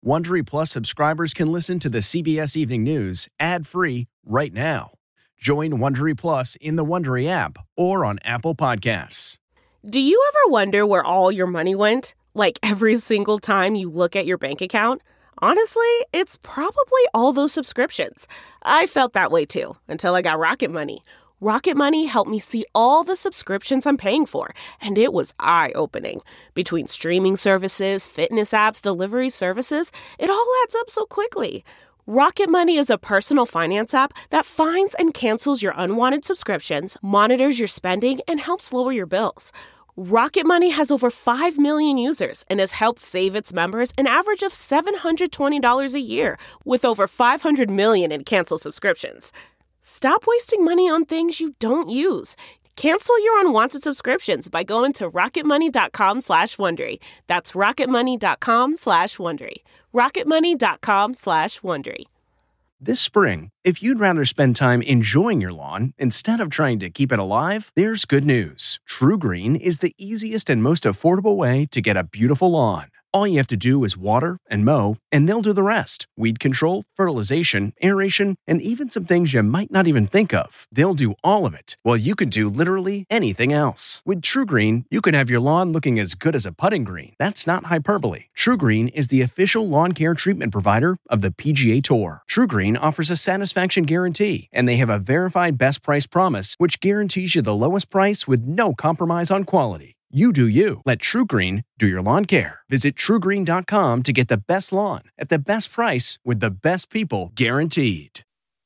Wondery Plus subscribers can listen to the CBS Evening News ad-free right now. Join Wondery Plus in the Wondery app or on Apple Podcasts. Do you ever wonder where all your money went? Like every single time you look at your bank account? Honestly, it's probably all those subscriptions. I felt that way too, until I got Rocket Money. Rocket Money helped me see all the subscriptions I'm paying for, and it was eye-opening. Between streaming services, fitness apps, delivery services, it all adds up so quickly. Rocket Money is a personal finance app that finds and cancels your unwanted subscriptions, monitors your spending, and helps lower your bills. Rocket Money has over 5 million users and has helped save its members an average of $720 a year, with over 500 million in canceled subscriptions. Stop wasting money on things you don't use. Cancel your unwanted subscriptions by going to rocketmoney.com/Wondery. That's rocketmoney.com/Wondery. rocketmoney.com/Wondery. This spring, if you'd rather spend time enjoying your lawn instead of trying to keep it alive, there's good news. TruGreen is the easiest and most affordable way to get a beautiful lawn. All you have to do is water and mow, and they'll do the rest. Weed control, fertilization, aeration, and even some things you might not even think of. They'll do all of it, while you can do literally anything else. With TruGreen, you can have your lawn looking as good as a putting green. That's not hyperbole. TruGreen is the official lawn care treatment provider of the PGA Tour. TruGreen offers a satisfaction guarantee, and they have a verified best price promise, which guarantees you the lowest price with no compromise on quality. You do you. Let TruGreen do your lawn care. Visit TruGreen.com to get the best lawn at the best price with the best people guaranteed.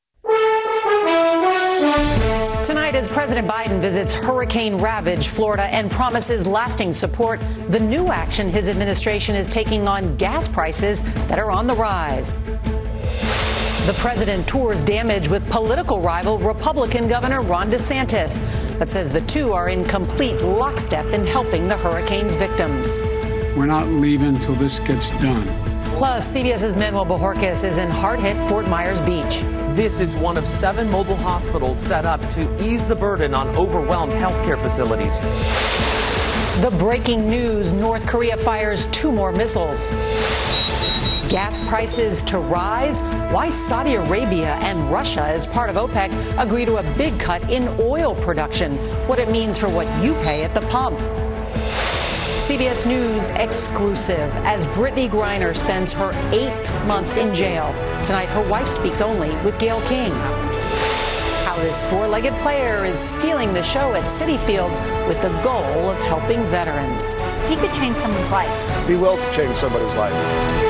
Tonight, as President Biden visits hurricane-ravaged Florida and promises lasting support, the new action his administration is taking on gas prices that are on the rise. The president tours damage with political rival Republican Governor Ron DeSantis, but says the two are in complete lockstep in helping the hurricane's victims. We're not leaving until this gets done. Plus, CBS's Manuel Bojorquez is in hard-hit Fort Myers Beach. This is one of 7 mobile hospitals set up to ease the burden on overwhelmed healthcare facilities. The breaking news: North Korea fires 2 more missiles. Gas prices to rise? Why Saudi Arabia and Russia, as part of OPEC, agree to a big cut in oil production. What it means for what you pay at the pump. CBS News exclusive as Brittany Griner spends her 8th month in jail. Tonight, her wife speaks only with Gayle King. How this 4-legged player is stealing the show at Citi Field with the goal of helping veterans. He could change someone's life. He will change somebody's life.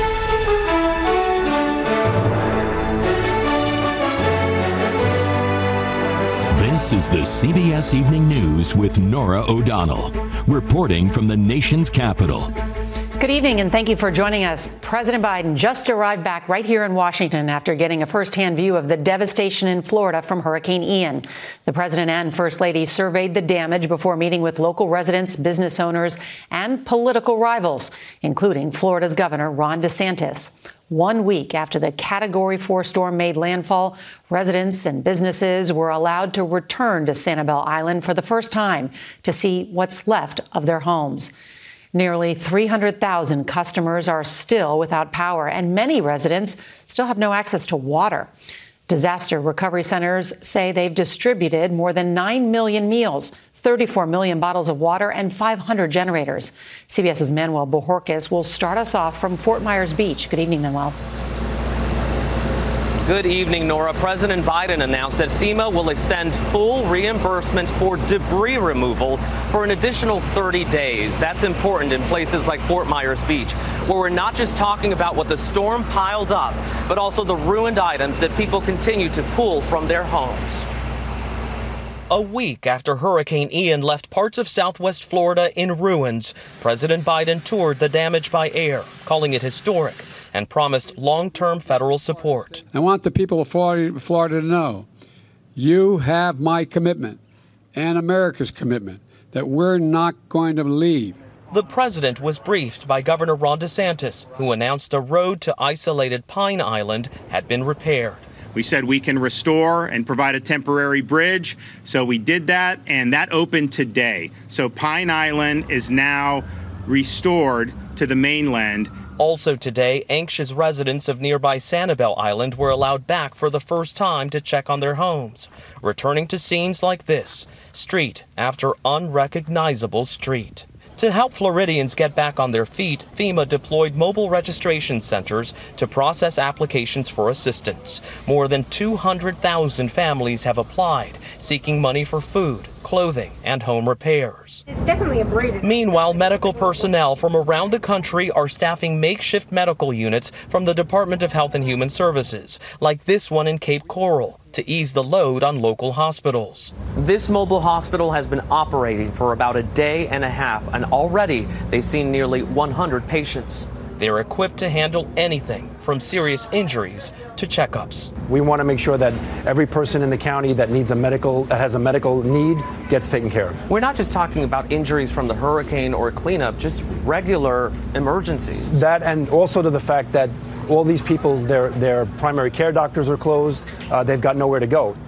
This is the CBS Evening News with Norah O'Donnell, reporting from the nation's capital. Good evening, and thank you for joining us. President Biden just arrived back right here in Washington after getting a firsthand view of the devastation in Florida from Hurricane Ian. The president and First Lady surveyed the damage before meeting with local residents, business owners, and political rivals, including Florida's Governor Ron DeSantis. 1 week after the Category 4 storm made landfall, residents and businesses were allowed to return to Sanibel Island for the first time to see what's left of their homes. Nearly 300,000 customers are still without power, and many residents still have no access to water. Disaster recovery centers say they've distributed more than 9 million meals, 34 million bottles of water, and 500 generators. CBS's Manuel Bojorquez will start us off from Fort Myers Beach. Good evening, Manuel. Good evening, Nora. President Biden announced that FEMA will extend full reimbursement for debris removal for an additional 30 days. That's important in places like Fort Myers Beach, where we're not just talking about what the storm piled up, but also the ruined items that people continue to pull from their homes. A week after Hurricane Ian left parts of southwest Florida in ruins, President Biden toured the damage by air, calling it historic, and promised long-term federal support. I want the people of Florida to know you have my commitment and America's commitment that we're not going to leave. The president was briefed by Governor Ron DeSantis, who announced a road to isolated Pine Island had been repaired. We said we can restore and provide a temporary bridge, so we did that, and that opened today. So Pine Island is now restored to the mainland, Also today, anxious residents of nearby Sanibel Island were allowed back for the first time to check on their homes, returning to scenes like this, street after unrecognizable street. To help Floridians get back on their feet, FEMA deployed mobile registration centers to process applications for assistance. More than 200,000 families have applied, seeking money for food, clothing, and home repairs. It's definitely abraded. Meanwhile, medical personnel from around the country are staffing makeshift medical units from the Department of Health and Human Services, like this one in Cape Coral, to ease the load on local hospitals. This mobile hospital has been operating for about a day and a half, and already they've seen nearly 100 patients. They're equipped to handle anything from serious injuries to checkups. We want to make sure that every person in the county that has a medical need gets taken care of. We're not just talking about injuries from the hurricane or cleanup, just regular emergencies. That, and also to the fact that all these people, their primary care doctors are closed. They've got nowhere to go.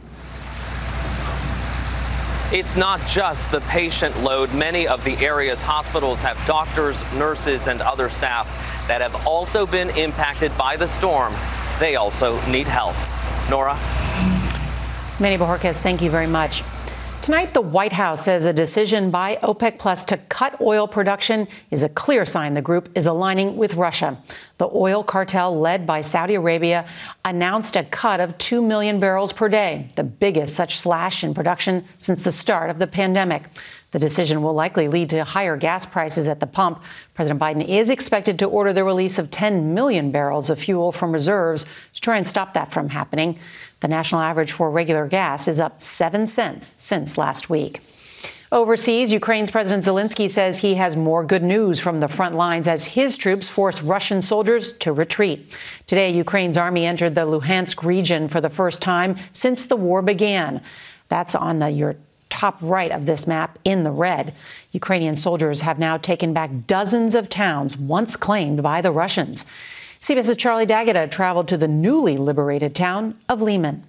It's not just the patient load. Many of the area's hospitals have doctors, nurses, and other staff that have also been impacted by the storm. They also need help. Nora? Manny Bojorquez, thank you very much. Tonight, the White House says a decision by OPEC Plus to cut oil production is a clear sign the group is aligning with Russia. The oil cartel led by Saudi Arabia announced a cut of 2 million barrels per day, the biggest such slash in production since the start of the pandemic. The decision will likely lead to higher gas prices at the pump. President Biden is expected to order the release of 10 million barrels of fuel from reserves to try and stop that from happening. The national average for regular gas is up 7 cents since last week. Overseas, Ukraine's President Zelensky says he has more good news from the front lines as his troops force Russian soldiers to retreat. Today, Ukraine's army entered the Luhansk region for the first time since the war began. That's on your top right of this map in the red. Ukrainian soldiers have now taken back dozens of towns once claimed by the Russians. CBS's Charlie D'Agata traveled to the newly liberated town of Lyman.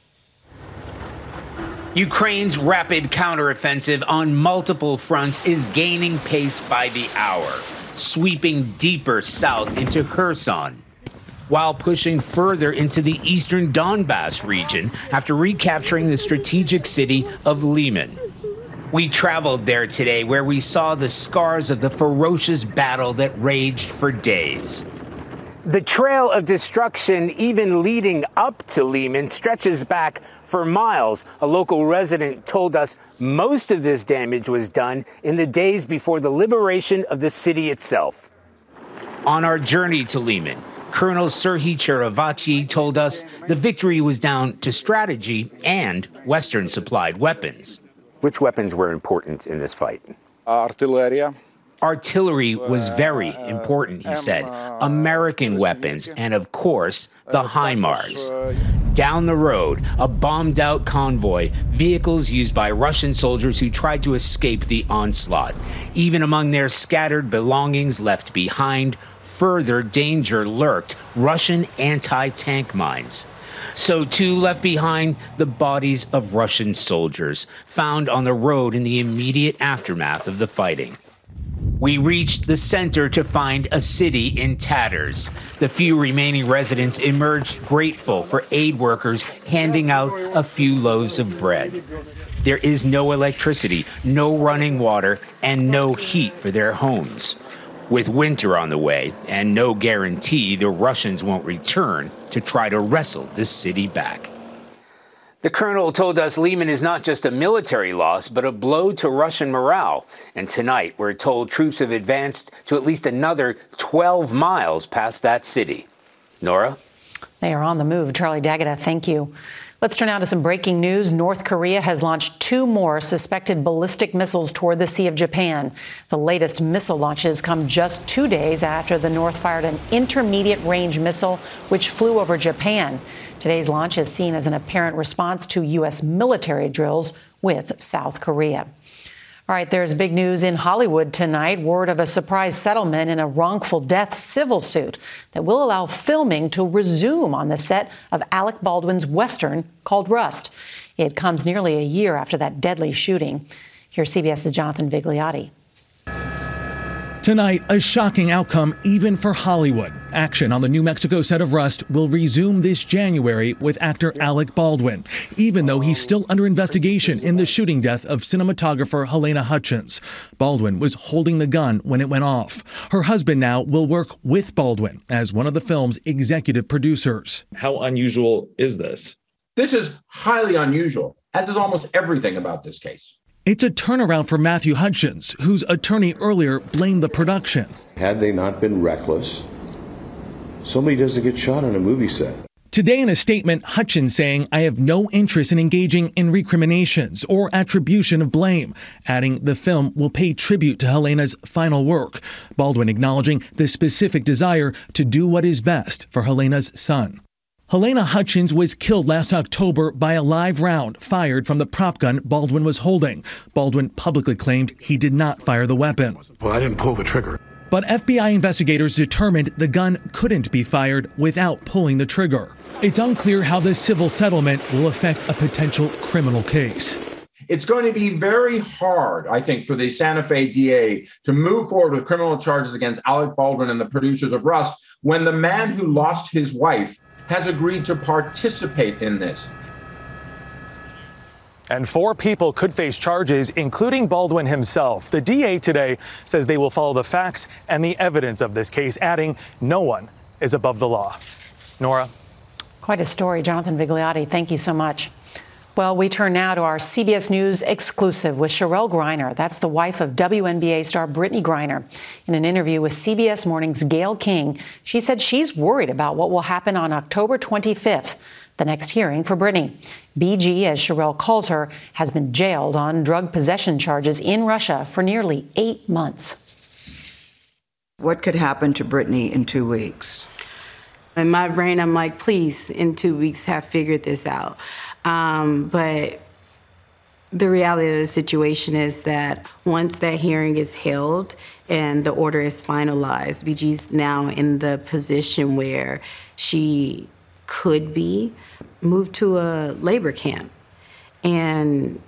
Ukraine's rapid counteroffensive on multiple fronts is gaining pace by the hour, sweeping deeper south into Kherson, while pushing further into the eastern Donbas region after recapturing the strategic city of Lyman. We traveled there today, where we saw the scars of the ferocious battle that raged for days. The trail of destruction, even leading up to Lyman, stretches back for miles. A local resident told us most of this damage was done in the days before the liberation of the city itself. On our journey to Lyman, Colonel Serhiy Cherevati told us the victory was down to strategy and Western-supplied weapons. Which weapons were important in this fight? Artillery was very important, he said. American weapons and, of course, the HIMARS. Down the road, a bombed-out convoy, vehicles used by Russian soldiers who tried to escape the onslaught. Even among their scattered belongings left behind, further danger lurked: Russian anti-tank mines. So too left behind the bodies of Russian soldiers found on the road in the immediate aftermath of the fighting. We reached the center to find a city in tatters. The few remaining residents emerged grateful for aid workers handing out a few loaves of bread. There is no electricity, no running water, and no heat for their homes. With winter on the way and no guarantee the Russians won't return to try to wrestle this city back. The colonel told us Lyman is not just a military loss, but a blow to Russian morale. And tonight, we're told troops have advanced to at least another 12 miles past that city. Nora? They are on the move. Charlie D'Agata, thank you. Let's turn now to some breaking news. North Korea has launched 2 more suspected ballistic missiles toward the Sea of Japan. The latest missile launches come just 2 days after the North fired an intermediate-range missile which flew over Japan. Today's launch is seen as an apparent response to U.S. military drills with South Korea. All right, there's big news in Hollywood tonight. Word of a surprise settlement in a wrongful death civil suit that will allow filming to resume on the set of Alec Baldwin's Western called Rust. It comes nearly a year after that deadly shooting. Here's CBS's Jonathan Vigliotti. Tonight, a shocking outcome even for Hollywood. Action on the New Mexico set of Rust will resume this January with actor Alec Baldwin, even though he's still under investigation in the shooting death of cinematographer Halyna Hutchins. Baldwin was holding the gun when it went off. Her husband now will work with Baldwin as one of the film's executive producers. How unusual is this? This is highly unusual, as is almost everything about this case. It's a turnaround for Matthew Hutchins, whose attorney earlier blamed the production. Had they not been reckless, somebody doesn't get shot on a movie set. Today in a statement, Hutchins saying, "I have no interest in engaging in recriminations or attribution of blame," adding the film will pay tribute to Halyna's final work. Baldwin acknowledging the specific desire to do what is best for Halyna's son. Halyna Hutchins was killed last October by a live round fired from the prop gun Baldwin was holding. Baldwin publicly claimed he did not fire the weapon. Well, I didn't pull the trigger. But FBI investigators determined the gun couldn't be fired without pulling the trigger. It's unclear how the civil settlement will affect a potential criminal case. It's going to be very hard, I think, for the Santa Fe DA to move forward with criminal charges against Alec Baldwin and the producers of Rust when the man who lost his wife has agreed to participate in this. And 4 people could face charges, including Baldwin himself. The DA today says they will follow the facts and the evidence of this case, adding no one is above the law. Nora? Quite a story. Jonathan Vigliotti, thank you so much. Well, we turn now to our CBS News exclusive with Cherelle Griner. That's the wife of WNBA star Brittney Griner. In an interview with CBS Morning's Gayle King, she said she's worried about what will happen on October 25th, the next hearing for Brittney. BG, as Cherelle calls her, has been jailed on drug possession charges in Russia for nearly 8 months. What could happen to Brittney in 2 weeks? In my brain, I'm like, please, in 2 weeks, have figured this out. But the reality of the situation is that once that hearing is held and the order is finalized, BG's now in the position where she could be moved to a labor camp. And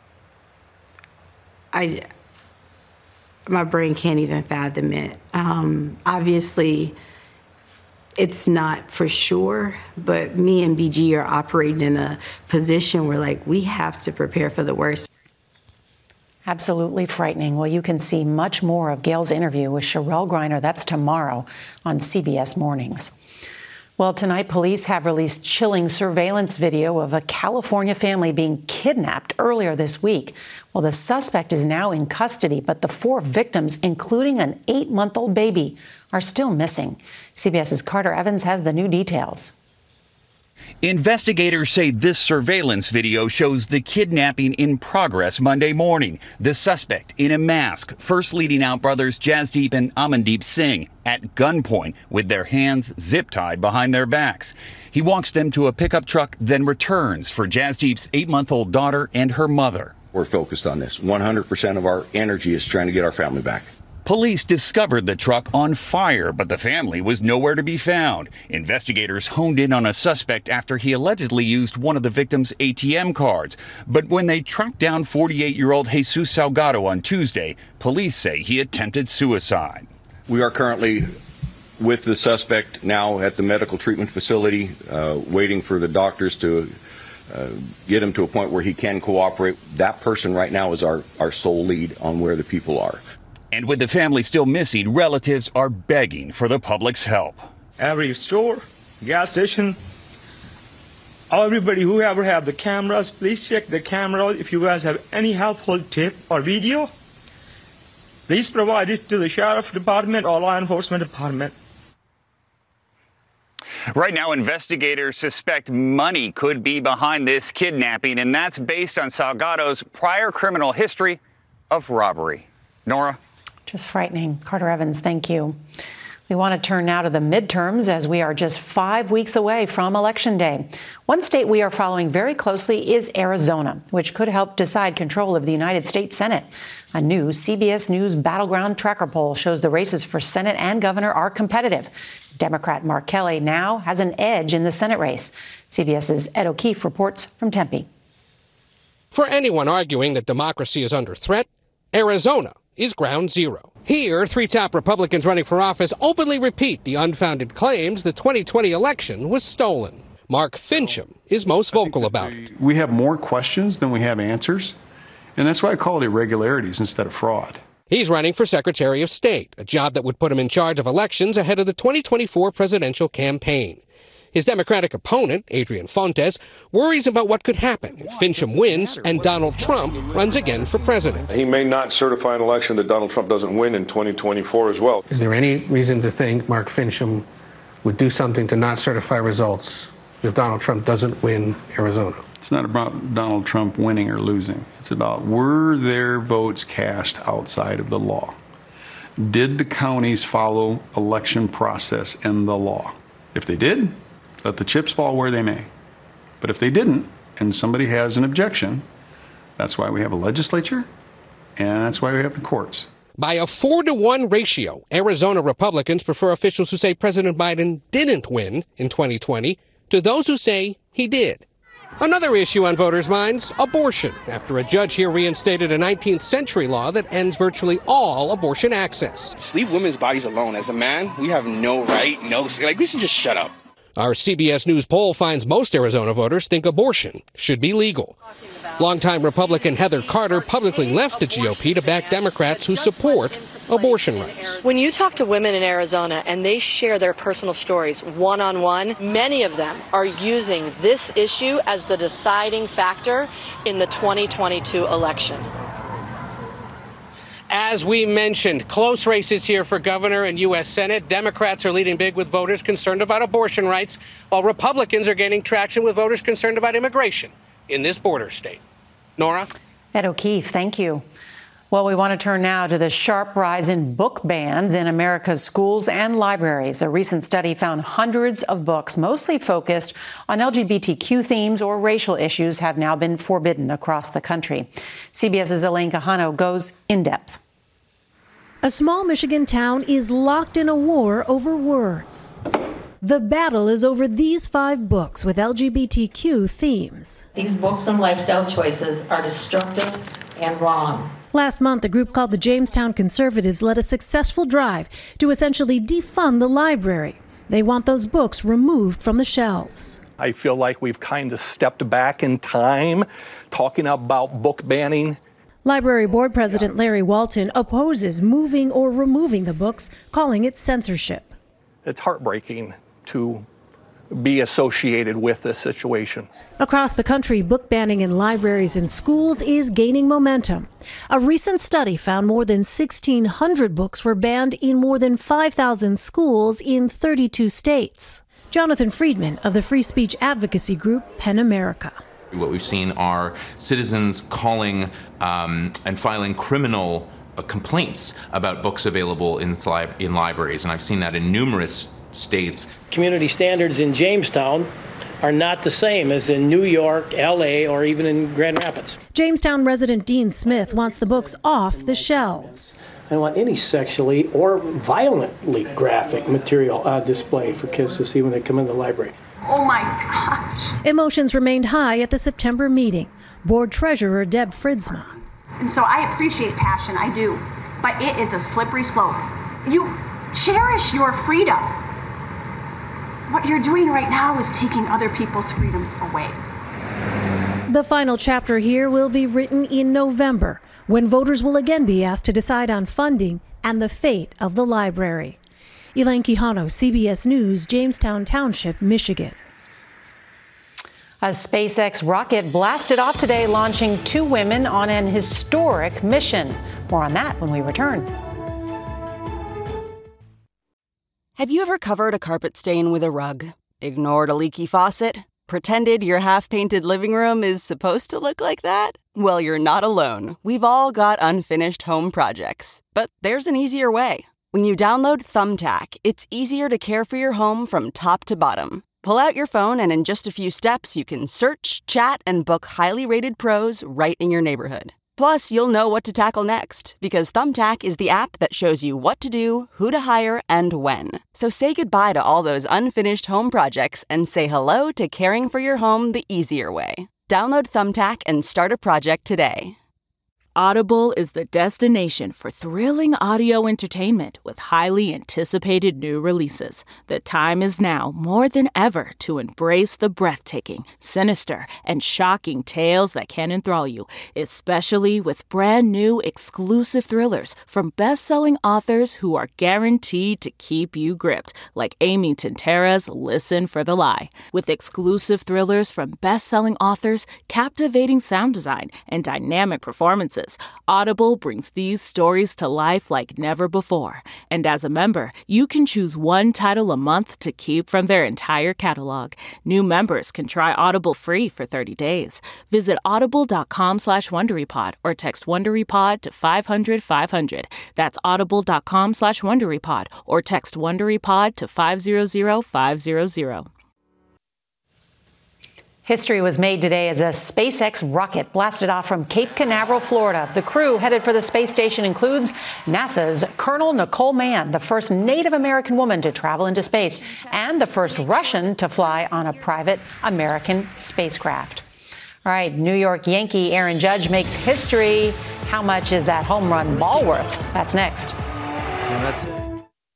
my brain can't even fathom it. Obviously, it's not for sure, but me and BG are operating in a position where, we have to prepare for the worst. Absolutely frightening. Well, you can see much more of Gayle's interview with Cherelle Griner. That's tomorrow on CBS Mornings. Well, tonight, police have released chilling surveillance video of a California family being kidnapped earlier this week. Well, the suspect is now in custody, but the 4 victims, including an 8-month-old baby, are still missing. CBS's Carter Evans has the new details. Investigators say this surveillance video shows the kidnapping in progress Monday morning. The suspect in a mask, first leading out brothers Jasdeep and Amandeep Singh at gunpoint with their hands zip-tied behind their backs. He walks them to a pickup truck, then returns for Jasdeep's 8-month-old daughter and her mother. We're focused on this. 100% of our energy is trying to get our family back. Police discovered the truck on fire, but the family was nowhere to be found. Investigators honed in on a suspect after he allegedly used one of the victims' ATM cards. But when they tracked down 48-year-old Jesus Salgado on Tuesday, police say he attempted suicide. We are currently with the suspect now at the medical treatment facility, waiting for the doctors to get him to a point where he can cooperate. That person right now is our sole lead on where the people are. And with the family still missing, relatives are begging for the public's help. Every store, gas station, everybody, whoever have the cameras, please check the camera. If you guys have any helpful tip or video, please provide it to the Sheriff Department or Law Enforcement Department. Right now, investigators suspect money could be behind this kidnapping, and that's based on Salgado's prior criminal history of robbery. Nora? Just frightening. Carter Evans, thank you. We want to turn now to the midterms as we are just 5 weeks away from Election Day. One state we are following very closely is Arizona, which could help decide control of the United States Senate. A new CBS News Battleground Tracker poll shows the races for Senate and governor are competitive. Democrat Mark Kelly now has an edge in the Senate race. CBS's Ed O'Keefe reports from Tempe. For anyone arguing that democracy is under threat, Arizona is ground zero. Here, three top Republicans running for office openly repeat the unfounded claims the 2020 election was stolen. Mark Finchem is most vocal about it. We have more questions than we have answers, and that's why I call it irregularities instead of fraud. He's running for Secretary of State, a job that would put him in charge of elections ahead of the 2024 presidential campaign. His Democratic opponent, Adrian Fontes, worries about what could happen if Finchem wins and Donald Trump runs again for president. He may not certify an election that Donald Trump doesn't win in 2024 as well. Is there any reason to think Mark Finchem would do something to not certify results if Donald Trump doesn't win Arizona? It's not about Donald Trump winning or losing. It's about, were their votes cast outside of the law? Did the counties follow election process and the law? If they did, let the chips fall where they may. But if they didn't, and somebody has an objection, that's why we have a legislature, and that's why we have the courts. By a 4-to-1 ratio, Arizona Republicans prefer officials who say President Biden didn't win in 2020 to those who say he did. Another issue on voters' minds, abortion, after a judge here reinstated a 19th century law that ends virtually all abortion access. Just leave women's bodies alone. As a man, we have no right, we should just shut up. Our CBS News poll finds most Arizona voters think abortion should be legal. Longtime Republican Heather Carter publicly left the GOP to back Democrats who support abortion rights. When you talk to women in Arizona and they share their personal stories one-on-one, many of them are using this issue as the deciding factor in the 2022 election. As we mentioned, close races here for governor and U.S. Senate. Democrats are leading big with voters concerned about abortion rights, while Republicans are gaining traction with voters concerned about immigration in this border state. Nora? Ed O'Keefe, thank you. Well, we want to turn now to the sharp rise in book bans in America's schools and libraries. A recent study found hundreds of books, mostly focused on LGBTQ themes or racial issues, have now been forbidden across the country. CBS's Elaine Quijano goes in depth. A small Michigan town is locked in a war over words. The battle is over these 5 books with LGBTQ themes. These books and lifestyle choices are destructive and wrong. Last month, a group called the Jamestown Conservatives led a successful drive to essentially defund the library. They want those books removed from the shelves. I feel like we've kind of stepped back in time talking about book banning. Library Board President Larry Walton opposes moving or removing the books, calling it censorship. It's heartbreaking to be associated with this situation. Across the country, book banning in libraries and schools is gaining momentum. A recent study found more than 1,600 books were banned in more than 5,000 schools in 32 states. Jonathan Friedman of the free speech advocacy group PEN America. What we've seen are citizens calling and filing criminal complaints about books available in libraries, and I've seen that in numerous states. Community standards in Jamestown are not the same as in New York, LA, or even in Grand Rapids. Jamestown resident Dean Smith wants the books off the shelves. I don't want any sexually or violently graphic material on display for kids to see when they come in the library. Oh my gosh. Emotions remained high at the September meeting. Board Treasurer Deb Fridsma. And so I appreciate passion, I do, but it is a slippery slope. You cherish your freedom. What you're doing right now is taking other people's freedoms away. The final chapter here will be written in November, when voters will again be asked to decide on funding and the fate of the library. Elaine Quijano, CBS News, Jamestown Township, Michigan. A SpaceX rocket blasted off today, launching 2 women on an historic mission. More on that when we return. Have you ever covered a carpet stain with a rug? Ignored a leaky faucet? Pretended your half-painted living room is supposed to look like that? Well, you're not alone. We've all got unfinished home projects. But there's an easier way. When you download Thumbtack, it's easier to care for your home from top to bottom. Pull out your phone and in just a few steps, you can search, chat, and book highly rated pros right in your neighborhood. Plus, you'll know what to tackle next, because Thumbtack is the app that shows you what to do, who to hire, and when. So say goodbye to all those unfinished home projects and say hello to caring for your home the easier way. Download Thumbtack and start a project today. Audible is the destination for thrilling audio entertainment with highly anticipated new releases. The time is now more than ever to embrace the breathtaking, sinister, and shocking tales that can enthrall you, especially with brand new exclusive thrillers from best-selling authors who are guaranteed to keep you gripped, like Amy Tintera's Listen for the Lie. With exclusive thrillers from best-selling authors, captivating sound design, and dynamic performances, Audible brings these stories to life like never before. And as a member, you can choose one title a month to keep from their entire catalog. New members can try Audible free for 30 days. Visit audible.com/WonderyPod or text WonderyPod to 500-500. That's audible.com/WonderyPod or text WonderyPod to 500-500. History was made today as a SpaceX rocket blasted off from Cape Canaveral, Florida. The crew headed for the space station includes NASA's Colonel Nicole Mann, the first Native American woman to travel into space, and the first Russian to fly on a private American spacecraft. All right, New York Yankee Aaron Judge makes history. How much is that home run ball worth? That's next. And that's it.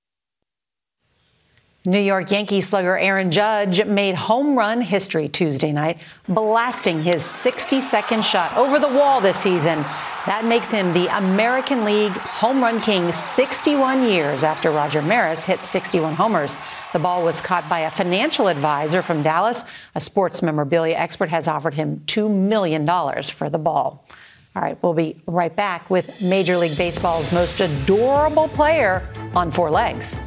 New York Yankee slugger Aaron Judge made home run history Tuesday night, blasting his 62nd shot over the wall this season. That makes him the American League home run king 61 years after Roger Maris hit 61 homers. The ball was caught by a financial advisor from Dallas. A sports memorabilia expert has offered him $2 million for the ball. All right, we'll be right back with Major League Baseball's most adorable player on four legs.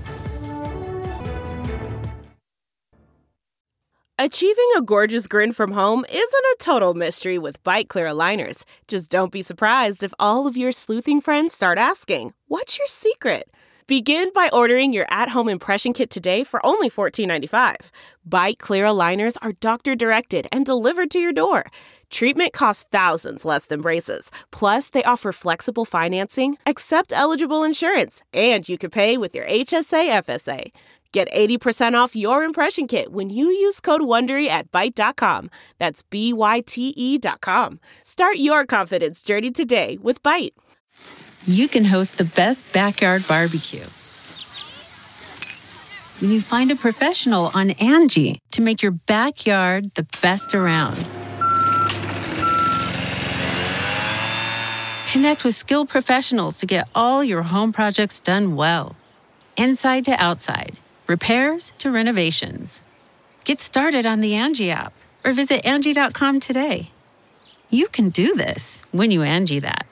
Achieving a gorgeous grin from home isn't a total mystery with Byte Clear aligners. Just don't be surprised if all of your sleuthing friends start asking, "What's your secret?" Begin by ordering your at-home impression kit today for only $14.95. Byte Clear aligners are doctor-directed and delivered to your door. Treatment costs thousands less than braces. Plus, they offer flexible financing, accept eligible insurance, and you can pay with your HSA FSA. Get 80% off your impression kit when you use code WONDERY at Byte.com. That's BYTE.com. Start your confidence journey today with Byte. You can host the best backyard barbecue when you find a professional on Angie to make your backyard the best around. Connect with skilled professionals to get all your home projects done well. Inside to outside. Repairs to renovations. Get started on the Angie app or visit Angie.com today. You can do this when you Angie that.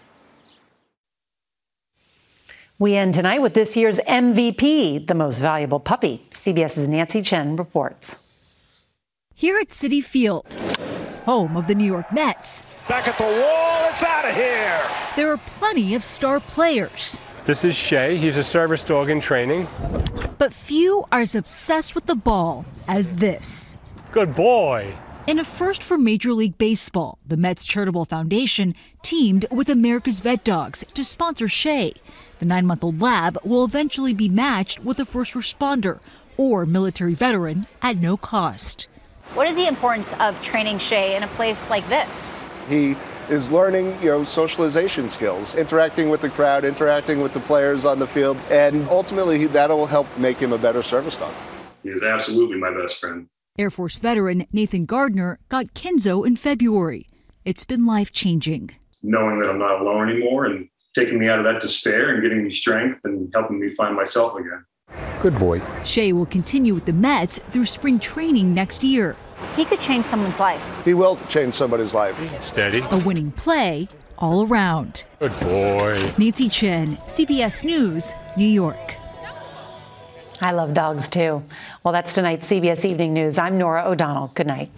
We end tonight with this year's MVP, the most valuable puppy. CBS's Nancy Chen reports. Here at Citi Field, home of the New York Mets. Back at the wall, it's out of here. There are plenty of star players. This is Shay. He's a service dog in training. But few are as obsessed with the ball as this. Good boy. In a first for Major League Baseball, the Mets Charitable Foundation teamed with America's Vet Dogs to sponsor Shay. The 9-month-old lab will eventually be matched with a first responder or military veteran at no cost. What is the importance of training Shay in a place like this? He is learning, socialization skills, interacting with the crowd, interacting with the players on the field, and ultimately that'll help make him a better service dog. He is absolutely my best friend. Air Force veteran Nathan Gardner got Kenzo in February. It's been life-changing. Knowing that I'm not alone anymore and taking me out of that despair and getting me strength and helping me find myself again. Good boy. Shay will continue with the Mets through spring training next year. He could change someone's life. He will change somebody's life. Steady. A winning play all around. Good boy. Nancy Chen, CBS News, New York. I love dogs, too. Well, that's tonight's CBS Evening News. I'm Norah O'Donnell. Good night.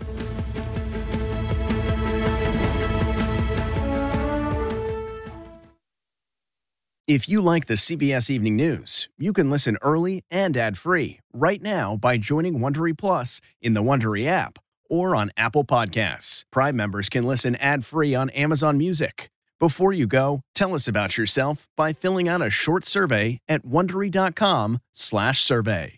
If you like the CBS Evening News, you can listen early and ad-free right now by joining Wondery Plus in the Wondery app or on Apple Podcasts. Prime members can listen ad-free on Amazon Music. Before you go, tell us about yourself by filling out a short survey at Wondery.com/survey.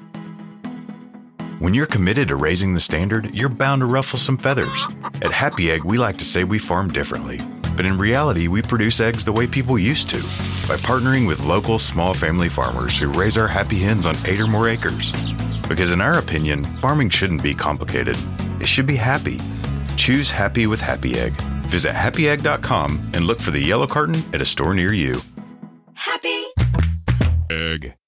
When you're committed to raising the standard, you're bound to ruffle some feathers. At Happy Egg, we like to say we farm differently. But in reality, we produce eggs the way people used to, by partnering with local small family farmers who raise our happy hens on 8 or more acres. Because in our opinion, farming shouldn't be complicated. It should be happy. Choose happy with Happy Egg. Visit happyegg.com and look for the yellow carton at a store near you. Happy Egg.